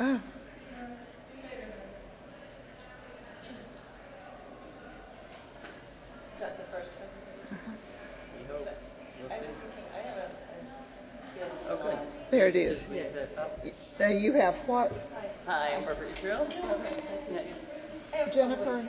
Oh. Is that the first presentation? Oh, good. There it is. Now you have what? Hi, I'm Barbara Israel. Jennifer.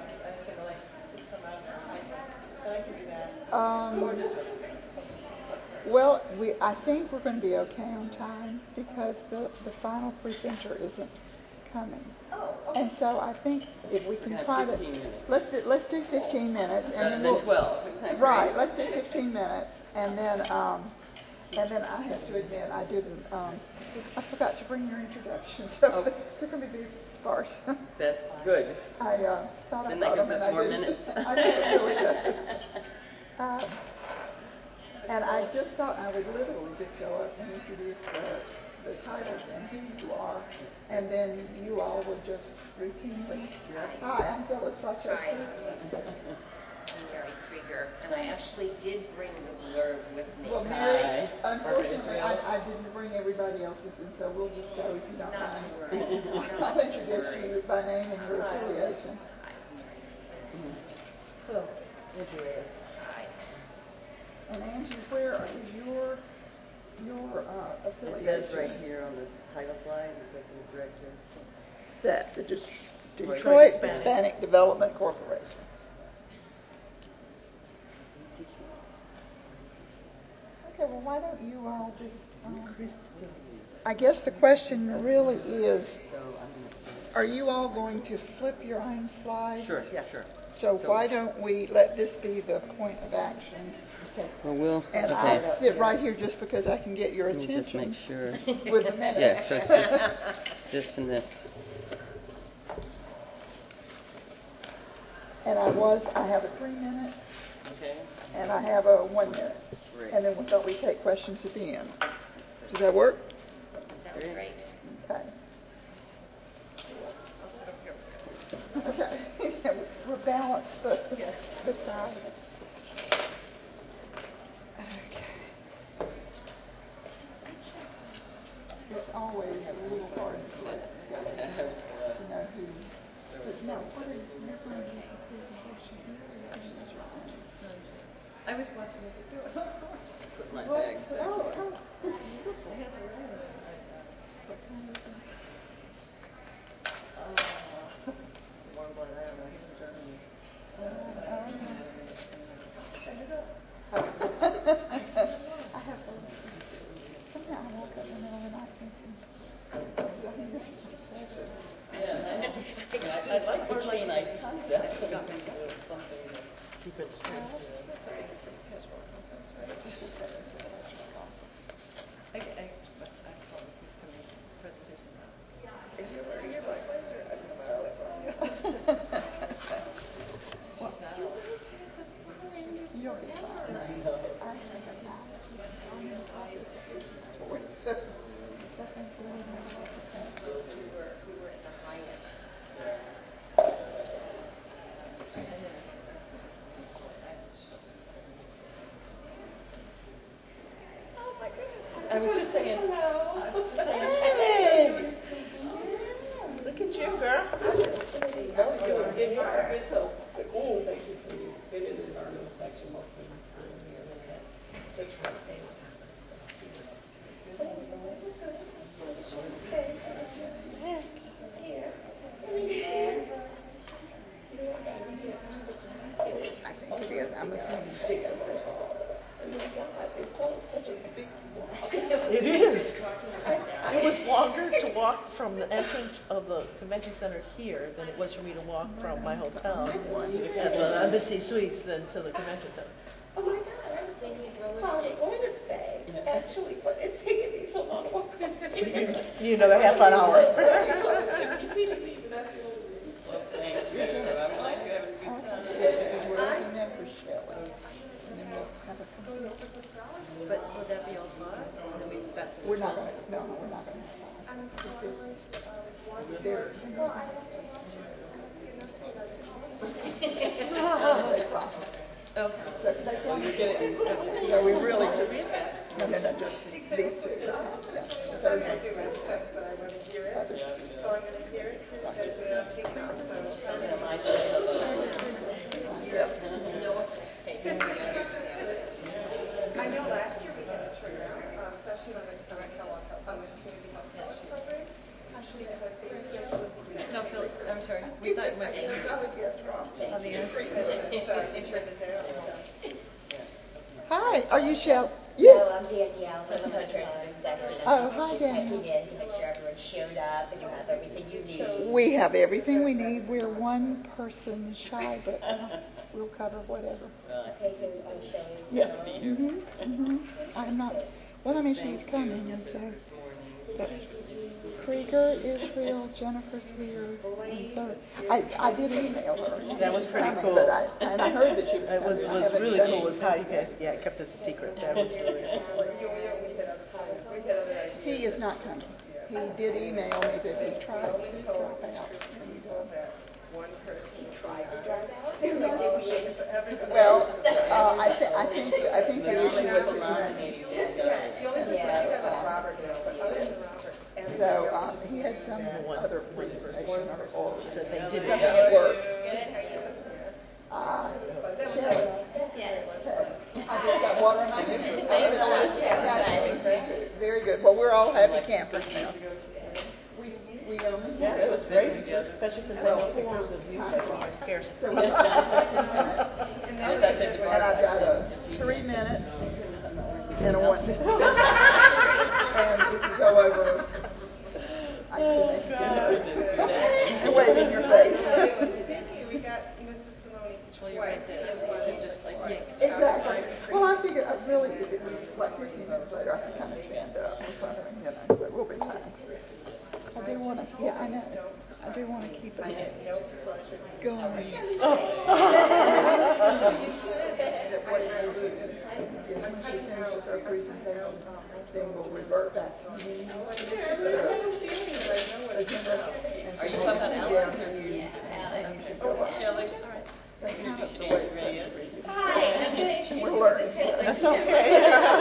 Well, I think we're going to be okay on time because the final presenter isn't coming. Oh, okay. And so I think if we can try to let's do 15 minutes and then 12. Right, let's do 15 minutes and then I have to admit I didn't I forgot to bring your introduction, so they're going to be sparse. That's good. I thought then I brought them and and I more didn't. minutes. I know it really does. And I just thought I would literally just go up and introduce the titles and who you are, and then you all would just routinely. Hi, I'm Phyllis Rochester. Hi. I'm Mary Krieger, and I actually did bring the blurb with me. Well, Mary, unfortunately, I didn't bring everybody else's, and so we'll just go if you don't Not mind. to worry. I'll introduce you by name and your affiliation. Hi, Mary. Hello, Angie Reyes. Hi. And Angie, where is your affiliation? It says right here on the title slide, Executive Director. That the Detroit Hispanic Development Corporation. Okay, well, why don't you all just, I guess the question really is, are you all going to flip your own slides? Sure, yeah, sure. So why don't we let this be the point of action? Okay. Well, and I'll sit right here just because I can get your attention. Just make sure. With the minutes. Yeah, so it's this and this. And I have a 3 minute. Okay. And I have a 1 minute. Great. And then we take questions at the end. Does that work? Sounds great. Okay. I'll sit up here. Okay. We're balanced, but beside it. Okay. It's always a little hard to know who. But no, what is your presentation? I was watching it do it. Put my bag back. Oh, Warm blood, I don't know, he's in Germany. I have somehow I woke up in the middle of the night thinking, I think this is obsession. Yeah, I like the chain eye concept. Something to keep it straight. I call it this to me presentation now. If you're wearing your black blazer, I'm sorry. You'll be fine. I have a We were at the Hyatt. Oh my goodness. I was just saying. Hey! Look at you, girl. Good. Give you a good toast. Oh, thank you for you. Been in the learning section most of my time here. Just trying to stay on top of I think it is. I'm assuming it is. Such a big walk. It is. It was longer to walk from the entrance of the convention center here than it was for me to walk from my hotel at the Embassy Suites than to the convention center. Oh my God, I was going to say, actually, but it's taking me so long to walk. You need another half an hour. You see me leaving, that's the only reason. Well, thank you. I'm glad you're having a good time. Because we're looking at for Shelley. And then we'll have a But would that be all five? And then we've got We're not going to, no, we're not going to have There. Okay. So we really just, no, just these two. Yeah. Those are others. I know last year we had a turnout, especially when I fell on the community health scholarship program. Actually, I had big schedule. No, Phil, I'm sorry. We thought you meant On the Hi, are you Shel? No, I'm Danielle from the fundraising section. Oh, hi, Just Danielle. checking in to make sure everyone showed up and you have everything you need. We have everything we need. We're one person shy, but we'll cover whatever. Okay, so Shelley. Yeah. I'm not. Well, I mean, she's coming, and so. But Krieger, Israel, Jennifer's here, and so I did email her. That was pretty Coming, cool. But I heard that she was It was coming. I haven't really done cool it. was how you guys kept it a secret. That was really cool. He is not coming. He did email me that he tried to drop out. Well, I think the issue was money. So he had some other presentation or something at work. Shelley, I just got water in my hand. Very good. Well, we're all happy campers now. Yeah, it was great, especially since I know pictures of you guys are scarce. And I've got 3 minutes and a 1 minute. And we can go over. I can wave in your face. We got Mrs. Saloni Well, you're right there. You just like yank. Exactly. Well, I figured, I really, if it was like 15 minutes later, I could kind of stand up or something, you know, but we'll be fine. I do want to, yeah, I know. I do want to keep it going. That what we'll do is when she finishes her presentation, then we'll revert back to the meeting. Are you talking about Alex or you? And you should go up. Shelley? All right. That's kind of the She way ready yet? Hi, I'm good. we're learning. That's okay.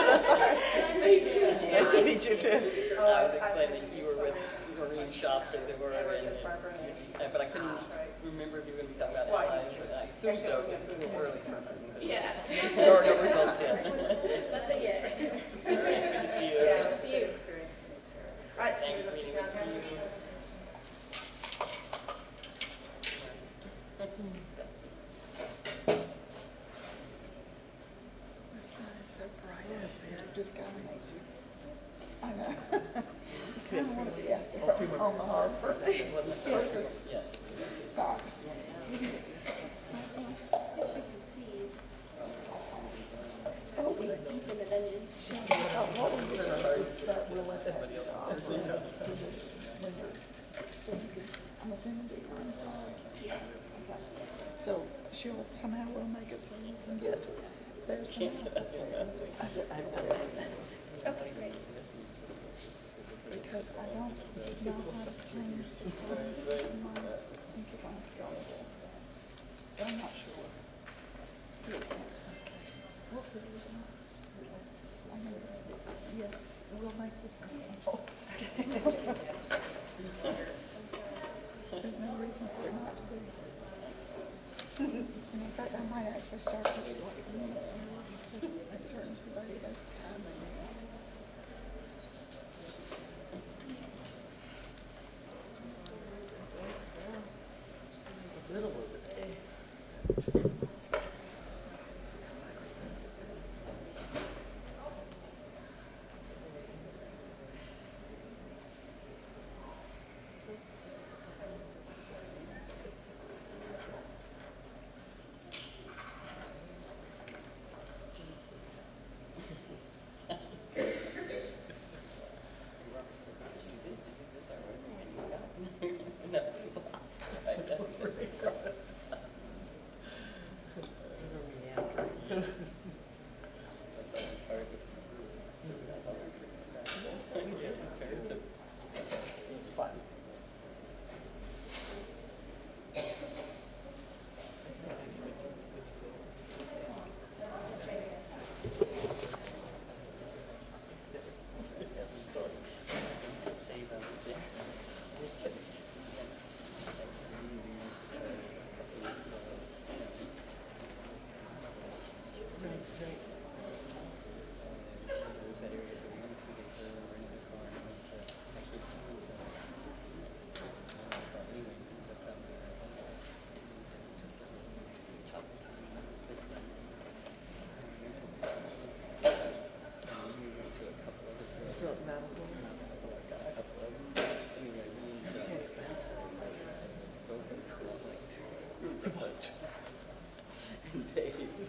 Nice to meet you too. I was explaining that you were with Marine Shops or they were but I couldn't remember if you were going to be talking about allies. I assumed so, but it was a little early for me. Yeah. There are no results yet. Nothing yet. See you. Yeah, see you. Thanks for meeting with you. So bright up there, just kind of makes you, I know. You kind of want to be out there on the harbor. Versus Yes. Fox. Oh, we what we did is that we'll let that I'm assuming the okay. So she'll somehow will make it so you can get there somehow. Okay, great. Because I don't know how to change the size of mine. I think it's on scalable. But I'm not sure. We'll figure it out. I mean, yes, we'll make this simple. There's no reason for it not to be. And in fact, I might actually start with like a minute early. At certain somebody has time they may not. Little over there.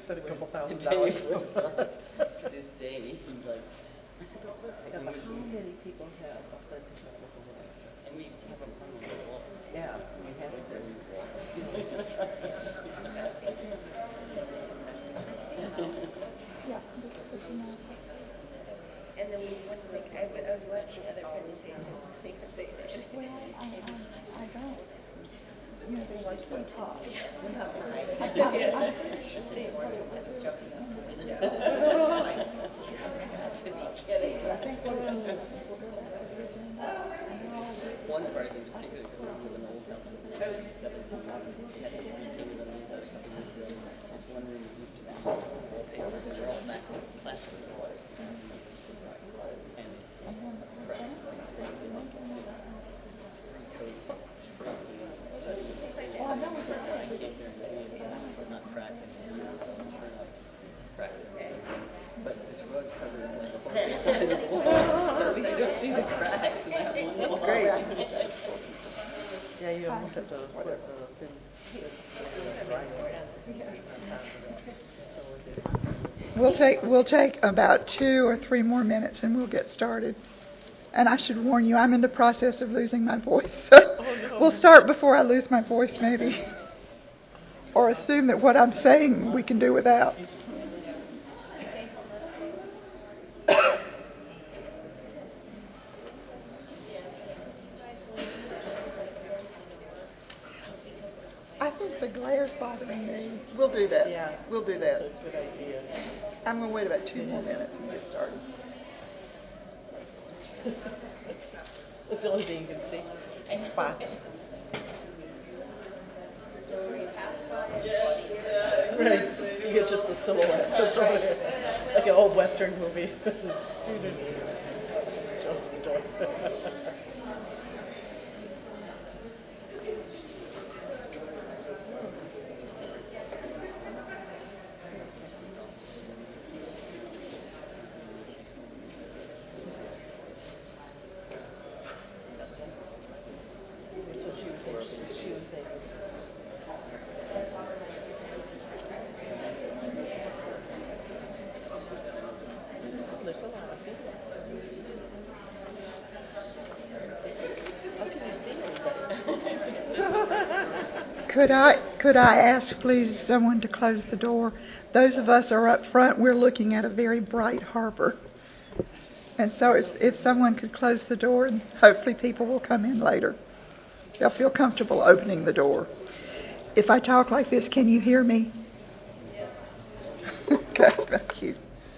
Spent a couple $1,000. To this day, he's like, I said, oh, look. Yeah, but how many people have authentic medical literature? And we have a phone on the wall. Yeah, we have it there. Yeah, this is enough. And then we went, like, I was watching other presentations, because they did. Well, I don't. You know, they want to talk. One person in particular, because we live in an old house in the 70s, we had to be king of the news a couple years ago. Just wondering, it used to be wallpaper, because they're all back in plastic walls. And cracks like crazy. Spray coats, Well, I know it's I can't guarantee it, but not cracks anymore, so I'm sure not cracks. But this rug covered like a whole side of the wall, but at least you don't see the cracks in that one wall. That's great. Yeah, you almost have to put thin. We'll take about 2 or 3 more minutes and we'll get started. And I should warn you, I'm in the process of losing my voice. So we'll start before I lose my voice, maybe. Or assume that what I'm saying we can do without. I think the glare's bothering me. We'll do that. Yeah. We'll do that. That's a good idea. I'm going to wait about 2 more minutes and get started. That's the only thing you can see. Spots. Right. You get just the silhouette. That's right. Like an old Western movie. That's what she was saying. There's a lot of people. How can you see everybody? Could I ask, please, someone to close the door? Those of us are up front. We're looking at a very bright harbor. And so if someone could close the door, and hopefully people will come in later. They'll feel comfortable opening the door. If I talk like this, can you hear me? Yes. Okay, thank you.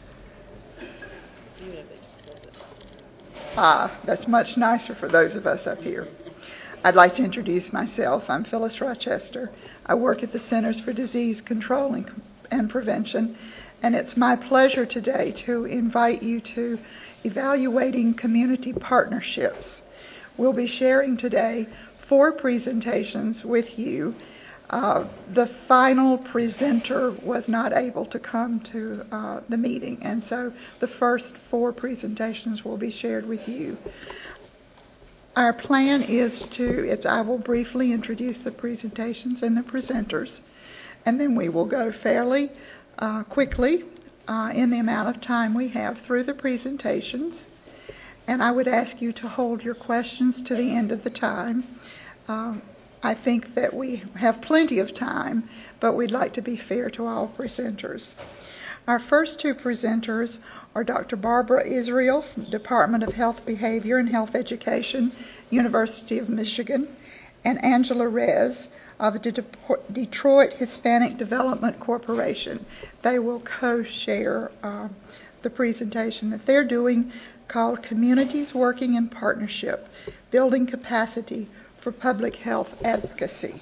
Even if they just close it. That's much nicer for those of us up here. I'd like to introduce myself. I'm Phyllis Rochester. I work at the Centers for Disease Control and Prevention, and it's my pleasure today to invite you to Evaluating Community Partnerships. We'll be sharing today 4 presentations with you. The final presenter was not able to come to the meeting, and so the first 4 presentations will be shared with you. Our plan is I will briefly introduce the presentations and the presenters, and then we will go fairly quickly in the amount of time we have through the presentations. And I would ask you to hold your questions to the end of the time. I think that we have plenty of time, but we'd like to be fair to all presenters. Our first 2 presenters are Dr. Barbara Israel from the Department of Health Behavior and Health Education, University of Michigan, and Angela Rez of the Detroit Hispanic Development Corporation. They will co-share the presentation that they're doing called Communities Working in Partnership, Building Capacity for Public Health Advocacy.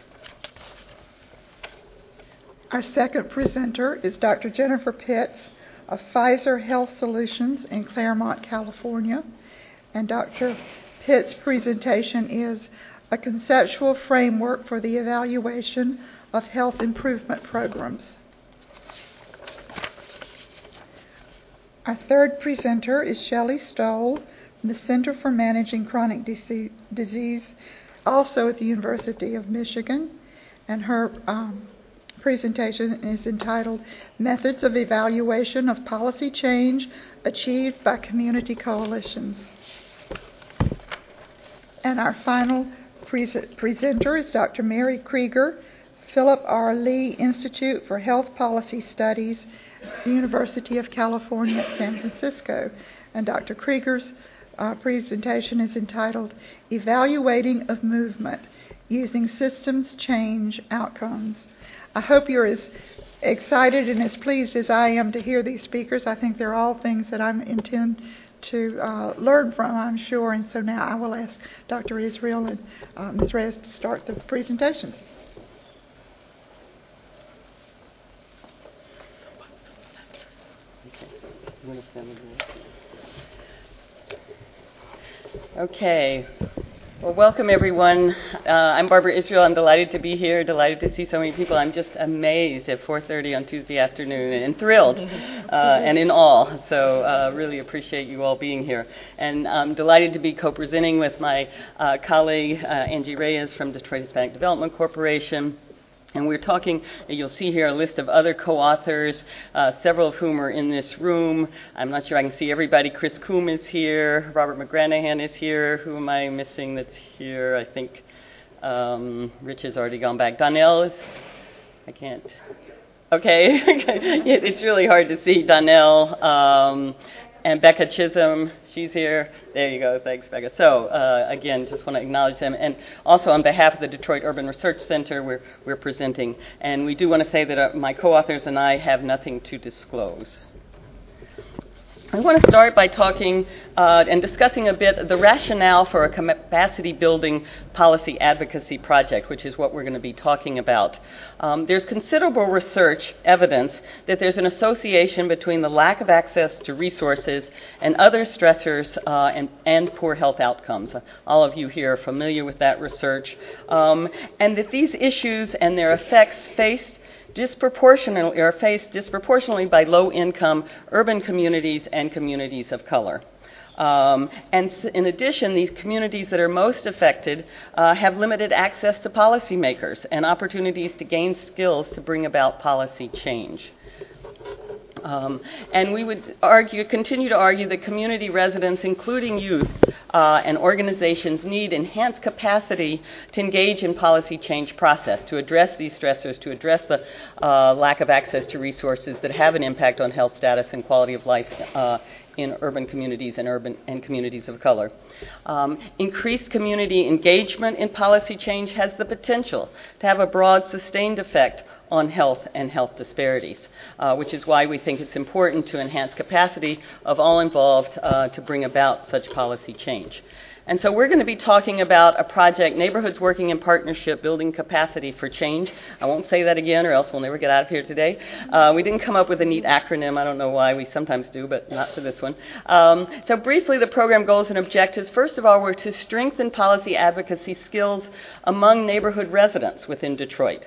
Our second presenter is Dr. Jennifer Pitts of Pfizer Health Solutions in Claremont, California. And Dr. Pitts' presentation is a conceptual framework for the evaluation of health improvement programs. Our third presenter is Shelley Stoll from the Center for Managing Chronic Disease, also at the University of Michigan. And her presentation is entitled Methods of Evaluation of Policy Change Achieved by Community Coalitions. And our final presenter is Dr. Mary Krieger, Philip R. Lee Institute for Health Policy Studies, University of California at San Francisco. And Dr. Krieger's presentation is entitled Evaluating of Movement Using Systems Change Outcomes. I hope you're as excited and as pleased as I am to hear these speakers. I think they're all things that I intend to learn from, I'm sure. And so now I will ask Dr. Israel and Ms. Reyes to start the presentations. Okay. Well, welcome everyone. I'm Barbara Israel. I'm delighted to be here, delighted to see so many people. I'm just amazed at 4:30 on Tuesday afternoon and thrilled and in awe. So really appreciate you all being here. And I'm delighted to be co-presenting with my colleague Angie Reyes from Detroit Hispanic Development Corporation. And we're talking, you'll see here a list of other co-authors, several of whom are in this room. I'm not sure I can see everybody. Chris Coombe is here. Robert McGranahan is here. Who am I missing that's here? I think Rich has already gone back. Donnell is, I can't. Okay. It's really hard to see Donnell. And Becca Chisholm, she's here. There you go. Thanks, Becca. So, again, just want to acknowledge them. And also on behalf of the Detroit Urban Research Center, we're presenting. And we do want to say that my co-authors and I have nothing to disclose. I want to start by talking and discussing a bit the rationale for a capacity building policy advocacy project, which is what we're going to be talking about. There's considerable research evidence that there's an association between the lack of access to resources and other stressors and poor health outcomes. All of you here are familiar with that research. And that these issues and their effects faced disproportionately by low-income urban communities and communities of color. And in addition, these communities that are most affected have limited access to policymakers and opportunities to gain skills to bring about policy change. And we would continue to argue that community residents, including youth and organizations, need enhanced capacity to engage in policy change process, to address these stressors, to address the lack of access to resources that have an impact on health status and quality of life in urban communities and communities of color. Increased community engagement in policy change has the potential to have a broad, sustained effect on health and health disparities, which is why we think it's important to enhance capacity of all involved to bring about such policy change. And so we're going to be talking about a project, Neighborhoods Working in Partnership, Building Capacity for Change. I won't say that again or else we'll never get out of here today. We didn't come up with a neat acronym. I don't know why. We sometimes do, but not for this one. So briefly, the program goals and objectives. First of all, were to strengthen policy advocacy skills among neighborhood residents within Detroit.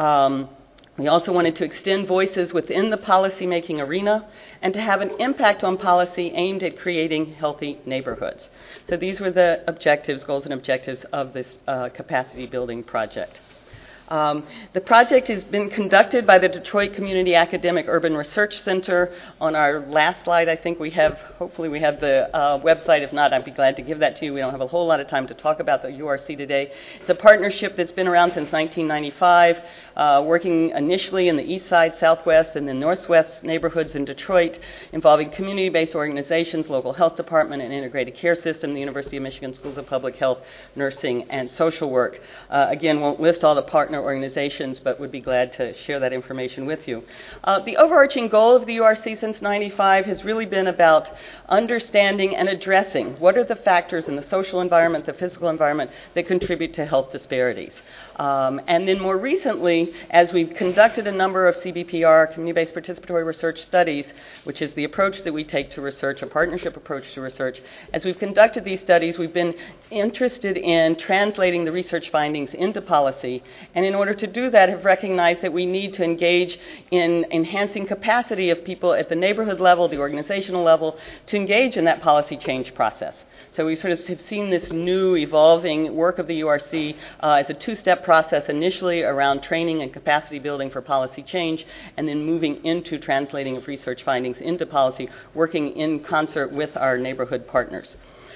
We also wanted to extend voices within the policymaking arena and to have an impact on policy aimed at creating healthy neighborhoods. So these were the objectives, goals and objectives of this capacity building project. The project has been conducted by the Detroit Community Academic Urban Research Center. On our last slide, I think hopefully we have the website. If not, I'd be glad to give that to you. We don't have a whole lot of time to talk about the URC today. It's a partnership that's been around since 1995, working initially in the east side, southwest, and the northwest neighborhoods in Detroit, involving community-based organizations, local health department, and integrated care system, the University of Michigan Schools of Public Health, nursing, and social work. Again, won't list all the partner organizations, but would be glad to share that information with you. The overarching goal of the URC since '95 has really been about understanding and addressing what are the factors in the social environment, the physical environment that contribute to health disparities. And then more recently, as we've conducted a number of CBPR, community-based participatory research studies, which is the approach that we take to research, a partnership approach to research, as we've conducted these studies, we've been interested in translating the research findings into policy and in order to do that, have recognized that we need to engage in enhancing capacity of people at the neighborhood level, the organizational level, to engage in that policy change process. So we sort of have seen this new evolving work of the URC as a two-step process, initially around training and capacity building for policy change, and then moving into translating of research findings into policy, working in concert with our neighborhood partners.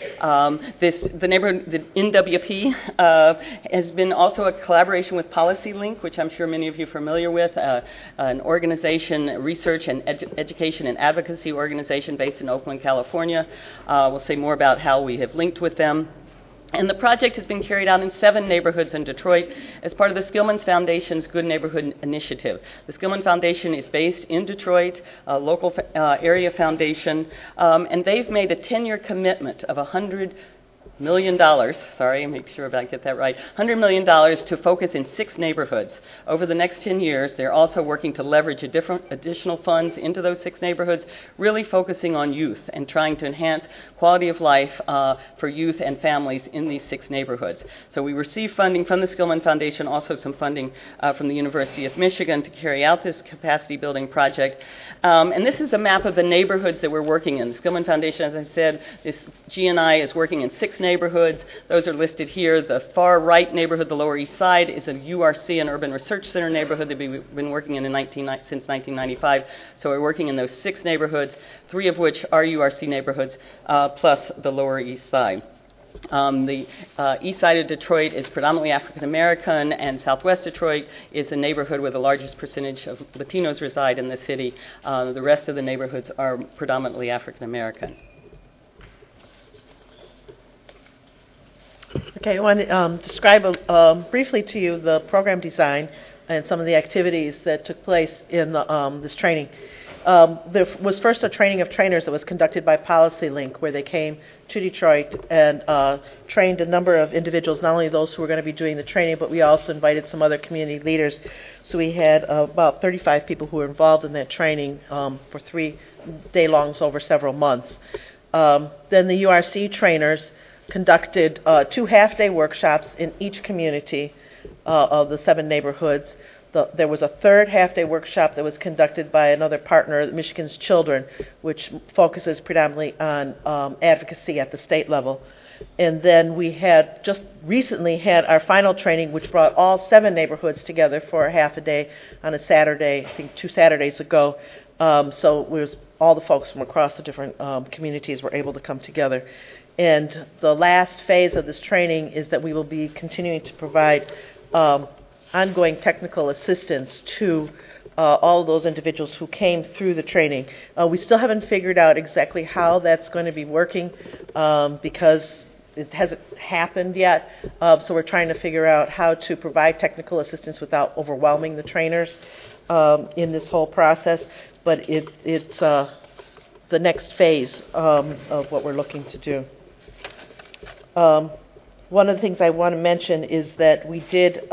The NWP has been also a collaboration with Policy Link, which I'm sure many of you are familiar with, an organization, research and education and advocacy organization based in Oakland, California. We'll say more about how we have linked with them. And the project has been carried out in 7 neighborhoods in Detroit as part of the Skillman Foundation's Good Neighborhood Initiative. The Skillman Foundation is based in Detroit, a local area foundation, and they've made a 10-year commitment of $100 million, make sure I get that right, $100 million to focus in 6 neighborhoods. Over the next 10 years, they're also working to leverage additional funds into those 6 neighborhoods, really focusing on youth and trying to enhance quality of life for youth and families in these 6 neighborhoods. So we received funding from the Skillman Foundation, also some funding from the University of Michigan to carry out this capacity building project. And this is a map of the neighborhoods that we're working in. The Skillman Foundation, as I said, this GNI is working in 6 neighborhoods. Those are listed here. The far right neighborhood, the Lower East Side, is a URC, an Urban Research Center neighborhood that we've been working in since 1995. So we're working in those 6 neighborhoods, 3 of which are URC neighborhoods, plus the Lower East Side. The east side of Detroit is predominantly African American, and southwest Detroit is the neighborhood where the largest percentage of Latinos reside in the city. The rest of the neighborhoods are predominantly African American. Okay, I want to describe briefly to you the program design and some of the activities that took place in this training. There was first a training of trainers that was conducted by Policy Link, where they came to Detroit and trained a number of individuals, not only those who were going to be doing the training, but we also invited some other community leaders. So we had about 35 people who were involved in that training for 3 day-longs over several months. Then the URC trainers conducted 2 half-day workshops in each community of the 7 neighborhoods. There was a 3rd half-day workshop that was conducted by another partner, Michigan's Children, which focuses predominantly on advocacy at the state level. And then we had just recently had our final training, which brought all 7 neighborhoods together for a half a day on a Saturday, I think 2 Saturdays ago. So all the folks from across the different communities were able to come together. And the last phase of this training is that we will be continuing to provide ongoing technical assistance to all of those individuals who came through the training. We still haven't figured out exactly how that's going to be working because it hasn't happened yet. So we're trying to figure out how to provide technical assistance without overwhelming the trainers in this whole process. But it's the next phase of what we're looking to do. One of the things I want to mention is that we did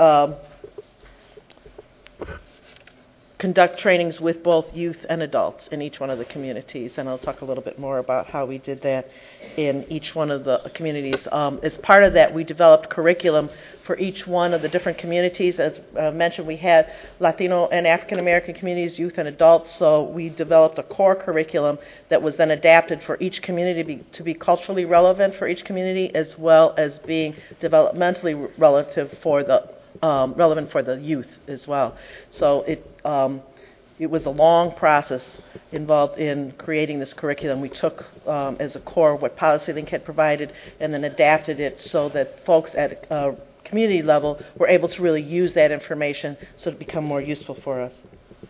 conduct trainings with both youth and adults in each one of the communities, and I'll talk a little bit more about how we did that in each one of the communities. As part of that, we developed curriculum for each one of the different communities. As mentioned, we had Latino and African American communities, youth and adults, so we developed a core curriculum that was then adapted for each community to be culturally relevant for each community, as well as being developmentally relevant for the youth as well. So it was a long process involved in creating this curriculum. We took as a core what Policy Link had provided and then adapted it so that folks at community level were able to really use that information so to become more useful for us.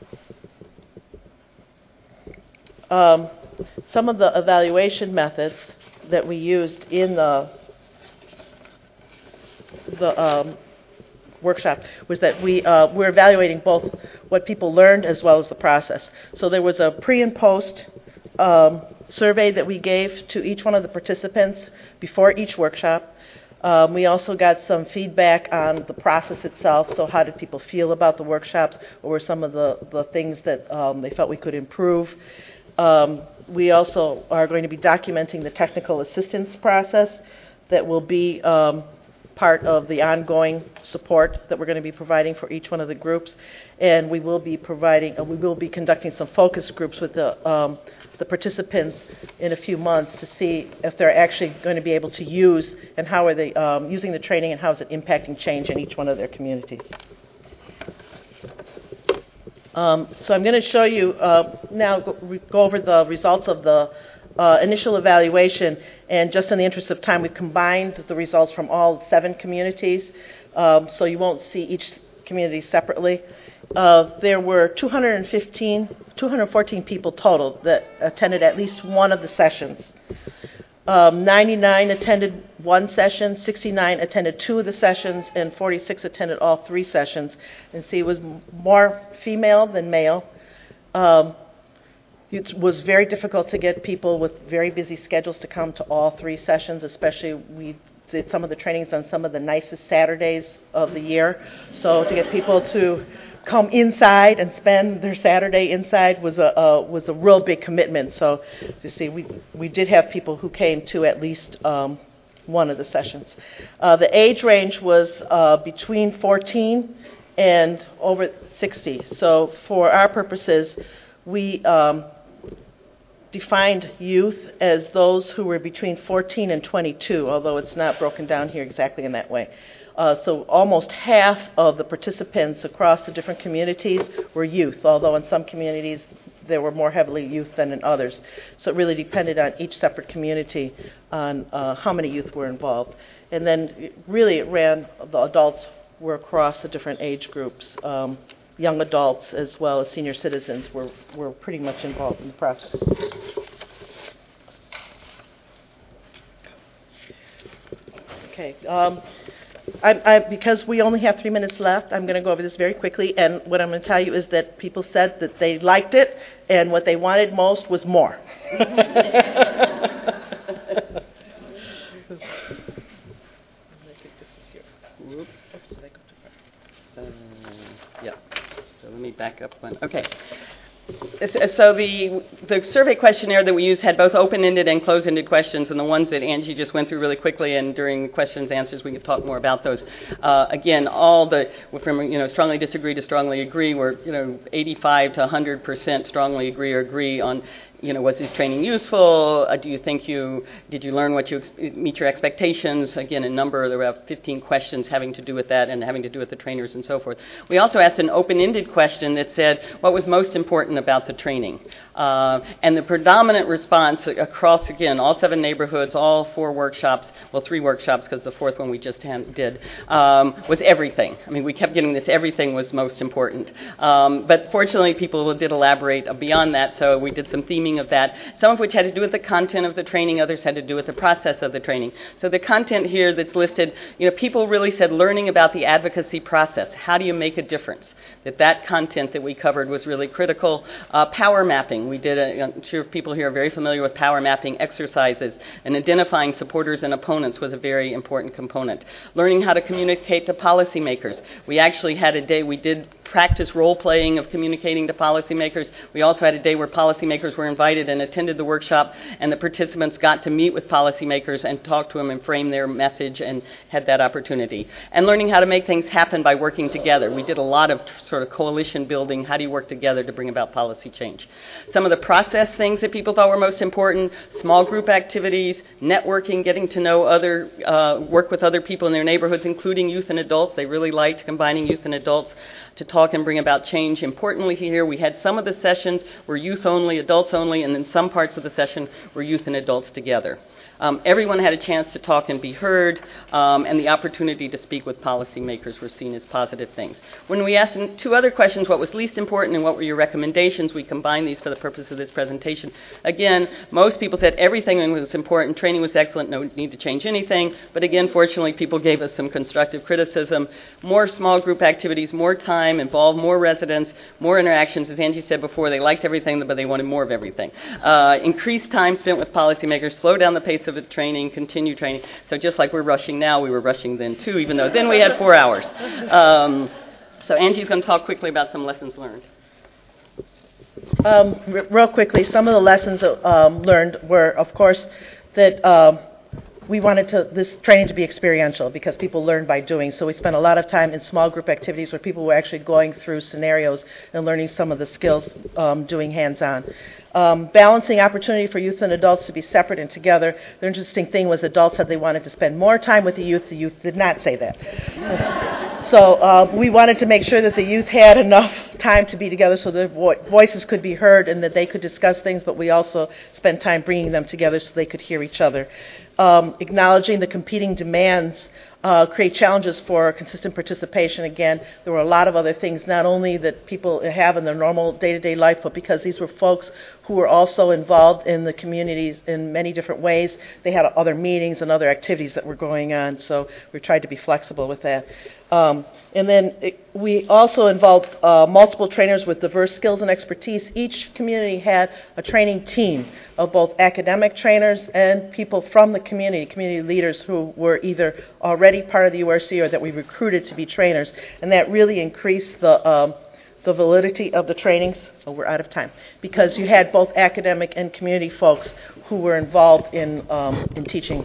Some of the evaluation methods that we used in the workshop was that we're evaluating both what people learned as well as the process. So there was a pre and post survey that we gave to each one of the participants before each workshop. We also got some feedback on the process itself. So how did people feel about the workshops? What were some of the things that they felt we could improve? We also are going to be documenting the technical assistance process that will be part of the ongoing support that we're going to be providing for each one of the groups. And we will be conducting some focus groups with the participants in a few months to see if they're actually going to be able to use and how are they using the training and how is it impacting change in each one of their communities. So I'm going to show you now, go over the results of the initial evaluation, and just in the interest of time, we've combined the results from all 7 communities, so you won't see each community separately. There were 214 people total that attended at least one of the sessions. 99 attended one session, 69 attended 2 of the sessions, and 46 attended all 3 sessions. And see, it was more female than male. It was very difficult to get people with very busy schedules to come to all 3 sessions, especially we did some of the trainings on some of the nicest Saturdays of the year. So to get people to come inside and spend their Saturday inside was a real big commitment. So you see, we did have people who came to at least one of the sessions. The age range was between 14 and over 60. So for our purposes, we defined youth as those who were between 14 and 22, although it's not broken down here exactly in that way. So almost half of the participants across the different communities were youth, although in some communities there were more heavily youth than in others. So it really depended on each separate community on how many youth were involved. And then the adults were across the different age groups. Young adults as well as senior citizens were pretty much involved in the process. Okay. Because we only have 3 minutes left, I'm going to go over this very quickly. And what I'm going to tell you is that people said that they liked it, and what they wanted most was more. Whoops. Yeah. So let me back up one. Okay. So the survey questionnaire that we used had both open-ended and closed-ended questions, and the ones that Angie just went through really quickly, and during questions and answers we could talk more about those. Again, all from strongly disagree to strongly agree were 85 to 100% strongly agree or agree on was this training useful? Did you learn what meet your expectations? Again, there were about 15 questions having to do with that and having to do with the trainers and so forth. We also asked an open-ended question that said, what was most important about the training? And the predominant response across, again, all 7 neighborhoods, all 4 workshops, 3 workshops because the 4th one we just did, was everything. I mean, we kept getting this, everything was most important. But fortunately, people did elaborate beyond that, so we did some theming of that, some of which had to do with the content of the training, others had to do with the process of the training. So the content here that's listed, people really said learning about the advocacy process. How do you make a difference? That content that we covered was really critical. Power mapping. We did, I'm sure people here are very familiar with power mapping exercises, and identifying supporters and opponents was a very important component. Learning how to communicate to policymakers. We actually had a day, we did practice role-playing of communicating to policymakers. We also had a day where policymakers were invited and attended the workshop, and the participants got to meet with policymakers and talk to them and frame their message and had that opportunity. And learning how to make things happen by working together. We did a lot of sort of coalition building. How do you work together to bring about policy change? Some of the process things that people thought were most important, small group activities, networking, getting to know work with other people in their neighborhoods, including youth and adults. They really liked combining youth and adults to talk and bring about change. Importantly here, we had some of the sessions were youth only, adults only, and then some parts of the session were youth and adults together. Everyone had a chance to talk and be heard, and the opportunity to speak with policymakers were seen as positive things. When we asked 2 other questions, what was least important and what were your recommendations, we combined these for the purpose of this presentation. Again, most people said everything was important, training was excellent, no need to change anything, but again, fortunately, people gave us some constructive criticism. More small group activities, more time, involve more residents, more interactions. As Angie said before, they liked everything, but they wanted more of everything. Increased time spent with policymakers, slow down the pace of the training, continue training. So just like we're rushing now, we were rushing then too, even though then we had 4 hours. So Angie's going to talk quickly about some lessons learned. Real quickly, some of the lessons learned were, of course, that we wanted this training to be experiential because people learn by doing. So we spent a lot of time in small group activities where people were actually going through scenarios and learning some of the skills doing hands-on. Balancing opportunity for youth and adults to be separate and together. The interesting thing was adults said they wanted to spend more time with the youth. The youth did not say that. So we wanted to make sure that the youth had enough time to be together so their voices could be heard and that they could discuss things, but we also spent time bringing them together so they could hear each other. Acknowledging the competing demands create challenges for consistent participation. Again, there were a lot of other things, not only that people have in their normal day-to-day life, but because these were folks who were also involved in the communities in many different ways. They had other meetings and other activities that were going on, so we tried to be flexible with that. And then we also involved multiple trainers with diverse skills and expertise. Each community had a training team of both academic trainers and people from the community leaders who were either already part of the URC or that we recruited to be trainers. And that really increased the validity of the trainings. Oh, we're out of time. Because you had both academic and community folks who were involved in teaching.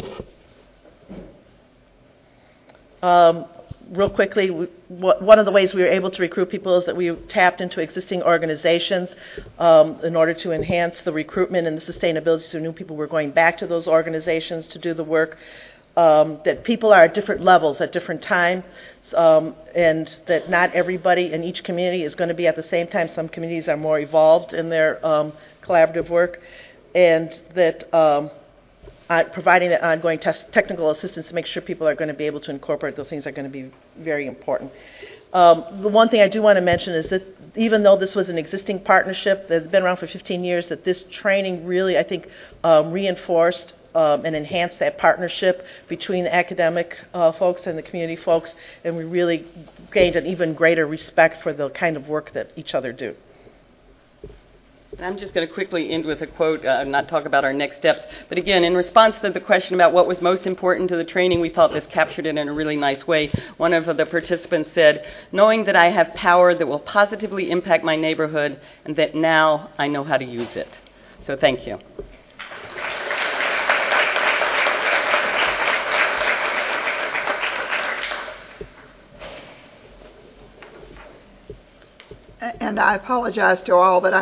Real quickly, one of the ways we were able to recruit people is that we tapped into existing organizations in order to enhance the recruitment and the sustainability, so new people were going back to those organizations to do the work. That people are at different levels at different times, and that not everybody in each community is going to be at the same time. Some communities are more evolved in their collaborative work, and that providing that ongoing technical assistance to make sure people are going to be able to incorporate those things are going to be very important. The one thing I do want to mention is that even though this was an existing partnership that had been around for 15 years, that this training really, I think, reinforced and enhanced that partnership between the academic folks and the community folks, and we really gained an even greater respect for the kind of work that each other do. I'm just going to quickly end with a quote, not talk about our next steps. But again, in response to the question about what was most important to the training, we felt this captured it in a really nice way. One of the participants said, "Knowing that I have power that will positively impact my neighborhood and that now I know how to use it." So thank you. And I apologize to all that